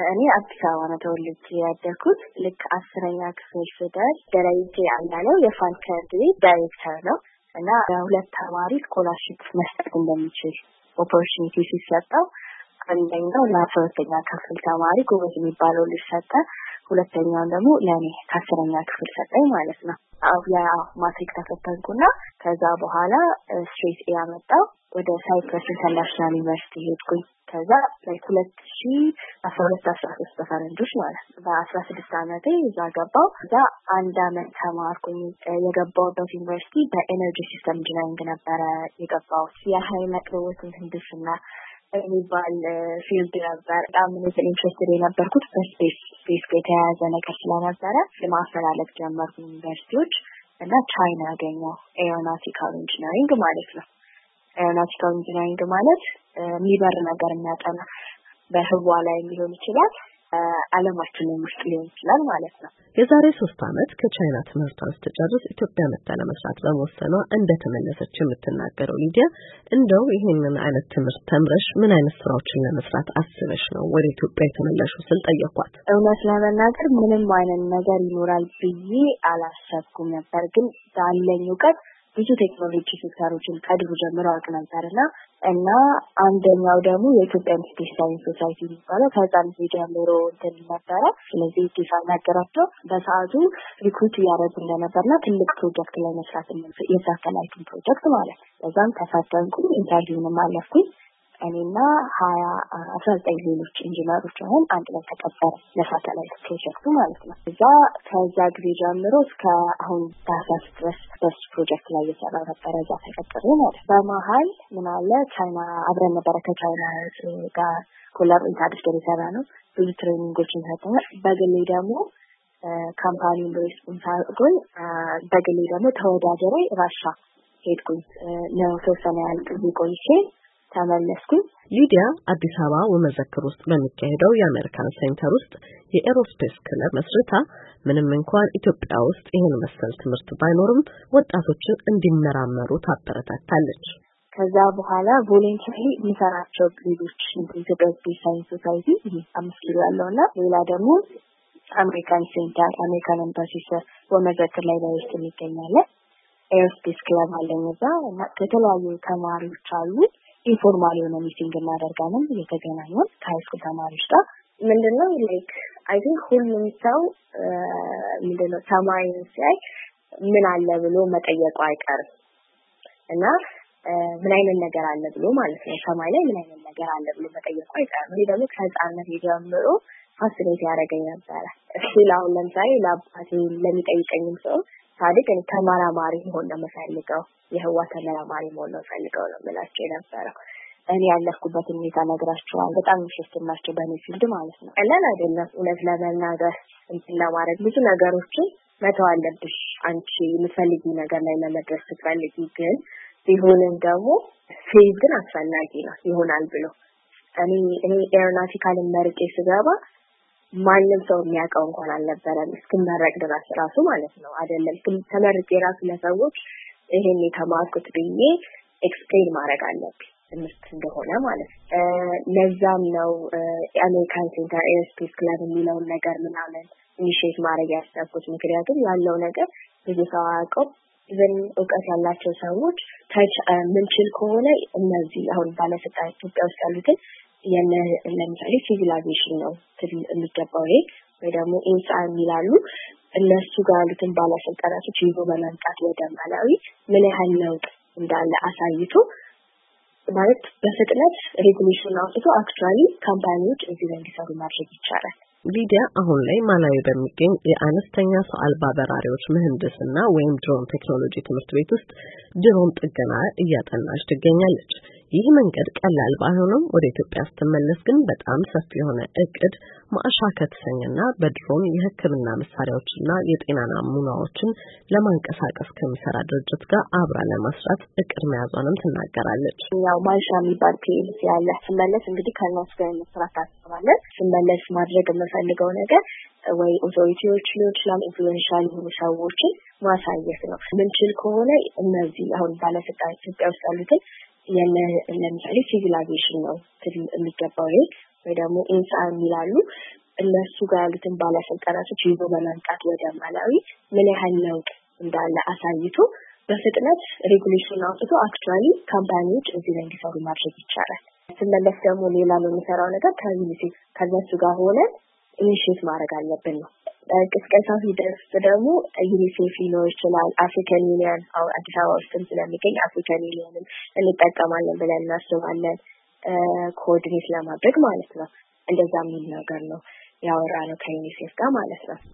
እኔ አዲስ አበባ ነው ተወልጄ ያደግኩት። ልክ 10ኛ ክፍል ስደርስ ደረጀ አያለው የፋልከን ዳይሬክተር ነው እና ሁለት ተማሪ ስኮላርሺፕ መስጠት እንደሚችል ኦፖርቹኒቲ ሲሰጠው አንደኛው ለ12ኛ ክፍል ተማሪ ጎበዝ የሚባለው ልጅ ሰጠ። ሁለተኛው ደግሞ ለኔ 10ኛ ክፍል ሰጠኝ ማለት ነው። ማትሪክ ተፈተንኩና ከዛ በኋላ ስትሬት ኤ አመጣው ወደ ሳይፕረስ ኢንተርናሽናል ዩኒቨርሲቲ ሄድኩኝ። ከዛ ለ2012-13 በፈረንጆች ማለት ነው። በ16 ዓመቴ እዛ ገባው። እዛ አንድ አመት ተማርኩኝ። የገባሁበት ዩኒቨርሲቲ በኤነርጂ ሲስተም ኢንጂነሪንግ ነበረ የገባው። የኃይል አቅርቦት ምህንድስና የሚባል ፊልድ ነበር። በጣም ኢንትረስትድ የነበርኩት በስፔስ ጋር የተያያዘ ነገር ስለነበረ ለማፈላለግ ጀመርኩ ዩኒቨርሲቲዎች እና ቻይና ያገኘው ኤሮናቲካል ኢንጂነሪንግ ማለት ነው። ኤሮናቲካል ኢንጂነሪንግ ማለት የሚበር ነገር የሚያጠና በህዋ ላይ ሊሆን ይችላል፣ ዓለማችን ውስጥ ሊሆን ይችላል ማለት ነው። የዛሬ 3 አመት ከቻይና ትምህርቷን ስትጨርስ ኢትዮጵያ መጥታ ለመስራት በመወሰኗ እንደተመለሰች የምትናገረው ሊዲያ እንደው ይሄንን አይነት ትምህርት ተምረሽ ምን አይነት ስራዎችን ለመስራት አስበሽ ነው ወደ ኢትዮጵያ የተመለሽው ስል ጠየቅኳት። እውነት ለመናገር ምንም አይነት ነገር ይኖራል ብዬ አላሰብኩም ነበር፣ ግን ባለኝ እውቀት ብዙ ቴክኖሎጂ ሴክተሮችን ከድሮ ጀምሮ አውቅ ነበርና እና አንደኛው ደግሞ የኢትዮጵያ ስፔስ ሳይንስ ሶሳይቲ የሚባለው ከዛም ጀምሮ እንትን ነበረ። ስለዚህ ዲዛይነራቸው በሰዓቱ ሪክሩት ያደረጉ እንደነበርና ትልቅ ፕሮጀክት ላይ መስራት የሳተላይት ፕሮጀክት ማለት ነው። በዛም ተፈተንኩ፣ ኢንተርቪውንም አለፍኩኝ። እኔና 19 ሌሎች ኢንጂነሮች ሆነን አንድ ላይ ተቀጠረ ለሳተላይት ፕሮጀክቱ ማለት ነው። ከዛ ጊዜ ጀምሮ እስከ አሁን ታህሳስ ድረስ በሱ ፕሮጀክት ላይ እየሰራሁ ነበር። እዛ ተቀጥሬ ማለት በመሀል ምን አለ ቻይና አብረን ነበረ ከቻይና ጋር ኮላቦሬት አድርገን የሰራ ነው። ብዙ ትሬኒንጎችን ሰጥተናል። በግሌ ደግሞ ካምፓኒውን በስፖንሰር አድርጎኝ በግሌ ደግሞ ተወዳደሬ ራሻ ሄድኩኝ። ለተወሰነ ያህል ጊዜ ቆይቼ ተመለስኩኝ። ሊዲያ አዲስ አበባ ወመዘክር ውስጥ በሚካሄደው የአሜሪካን ሴንተር ውስጥ የኤሮስፔስ ክለብ መስርታ ምንም እንኳን ኢትዮጵያ ውስጥ ይሄን መሰል ትምህርት ባይኖርም ወጣቶችን እንዲመራመሩ ታበረታታለች። ከዛ በኋላ ቮለንተሪ የሚሰራቸው ግሩፖች ኢትዮጵያ ስፔስ ሳይንስ ሶሳይቲ 5 ኪሎ ያለውና ሌላ ደግሞ አሜሪካን ሴንተር አሜሪካን ኤምባሲ ወመዘክር ላይ ውስጥ የሚገኛል ኤሮስፔስ ክለብ አለኝ እዛ እና ከተለያዩ ተማሪዎች አሉ። ኢንፎርማል የሆነ ሚቲንግ እናደርጋለን እየተገናኘን ከሃይስኩል ተማሪዎች ጋር። ምንድነው ላይክ አይ ቲንክ ሁሉም ሰው ምንድነው ተማሪውን ሲያይ ምን አለ ብሎ መጠየቁ አይቀርም እና ምን አይነት ነገር አለ ብሎ ማለት ነው ሰማይ ላይ ምን አይነት ነገር አለ ብሎ መጠየቁ አይቀርም። ይሄ ደግሞ ከህፃንነት ጀምሮ ፋሲሊቲ ያደረገኝ ነበር። አሁን ለምሳሌ ለአባቴ ለሚጠይቀኝም ሰው ታዲያ እኔ ተመራማሪ መሆን ነው የምፈልገው፣ የህዋ ተመራማሪ መሆን ነው የምፈልገው ነው የምላቸው የነበረው። እኔ ያለፍኩበትን ሁኔታ ነግራቸዋለሁ። በጣም ኢንትረስትድ ናቸው በእኔ ፊልድ ማለት ነው። ቀላል አይደለም እውነት ለመናገር እንትን ለማድረግ ብዙ ነገሮችን መተው አለብሽ አንቺ የምትፈልጊው ነገር ላይ ለመድረስ ስትፈልጊ። ግን ቢሆንም ደግሞ ፌዝ ግን አስፈላጊ ነው ይሆናል ብሎ እኔ ኤሮናቲካልን መርጬ ስገባ ማንም ሰው የሚያውቀው እንኳን አልነበረም እስክመረቅ ድረስ ራሱ ማለት ነው። አይደለም ተመርቄ ራሱ ለሰዎች ይሄን የተማርኩት ብዬ ኤክስፕሌን ማድረግ አለብኝ ትምህርት እንደሆነ ማለት ነው። ለዛም ነው አሜሪካን ሴንተር ኤሮስፔስ ክለብ የሚለውን ነገር ምናምን ኢኒሼት ማድረግ ያሰብኩት። ምክንያቱም ያለው ነገር ብዙ ሰው አያውቀው። ኢቨን እውቀት ያላቸው ሰዎች ምንችል ከሆነ እነዚህ አሁን ባለስልጣን ኢትዮጵያ ውስጥ ያሉትን ለምሳሌ ሲቪል አቪዬሽን ነው የሚገባው ወይ ደግሞ ኢንሳ የሚላሉ እነሱ ጋር ያሉትን ባለስልጣናቶች ይዞ በመምጣት ወደ ማላዊ ምን ያህል ለውጥ እንዳለ አሳይቶ ማለት በፍጥነት ሬጉሌሽን አውጥቶ አክቹአሊ ካምፓኒዎች እዚህ ላይ እንዲሰሩ ማድረግ ይቻላል። ሊዲያ አሁን ላይ ማላዊ በሚገኝ የአነስተኛ ሰው አልባ በራሪዎች ምህንድስና ወይም ድሮን ቴክኖሎጂ ትምህርት ቤት ውስጥ ድሮን ጥገና እያጠናች ትገኛለች። ይህ መንገድ ቀላል ባይሆንም ወደ ኢትዮጵያ ስትመለስ ግን በጣም ሰፊ የሆነ እቅድ ማዕሻ ከተሰኘና በድሮን የሕክምና መሳሪያዎችና የጤና ናሙናዎችን ለማንቀሳቀስ ከሚሰራ ድርጅት ጋር አብራ ለመስራት እቅድ መያዟንም ትናገራለች። ያው ማዕሻ የሚባል ፒኤልሲ ያለ ስመለስ እንግዲህ ከነሱ ጋር መስራት ታስባለን። ስመለስ ማድረግ የምፈልገው ነገር ወይ ኦቶሪቲዎች ሊሆን ይችላል ኢንፍሉዌንሻል የሆኑ ሰዎችን ማሳየት ነው። ምንችል ከሆነ እነዚህ አሁን ባለስልጣን ኢትዮጵያ ውስጥ ያሉትን ለምሳሌ ሲቪል አቪዬሽን ነው የሚገባው ወይ ደግሞ ኢንሳ የሚላሉ እነሱ ጋር ያሉትን ባለስልጣናቶች ይዞ በመምጣት ወደ ማላዊ ምን ያህል ለውጥ እንዳለ አሳይቶ በፍጥነት ሬጉሌሽን አውጥቶ አክቹአሊ ካምፓኒዎች እዚህ ላይ እንዲሰሩ ማድረግ ይቻላል። ስለዚህ ደግሞ ሌላ ነው የሚሰራው ነገር ከዩኒሴፍ ከነሱ ጋር ሆነን ኢኒሼት ማድረግ አለብን ነው። ቅስቀሳ ሂደት ደግሞ ዩኒሴፍ ሊኖር ይችላል። አፍሪካን ዩኒየን አዲስ አበባ ውስጥም ስለሚገኝ አፍሪካን ዩኒየንን እንጠቀማለን ብለን እናስባለን። ኮኦርዲኔት ለማድረግ ማለት ነው። እንደዛ የሚል ነገር ነው ያወራነው ከዩኒሴፍ ጋር ማለት ነው።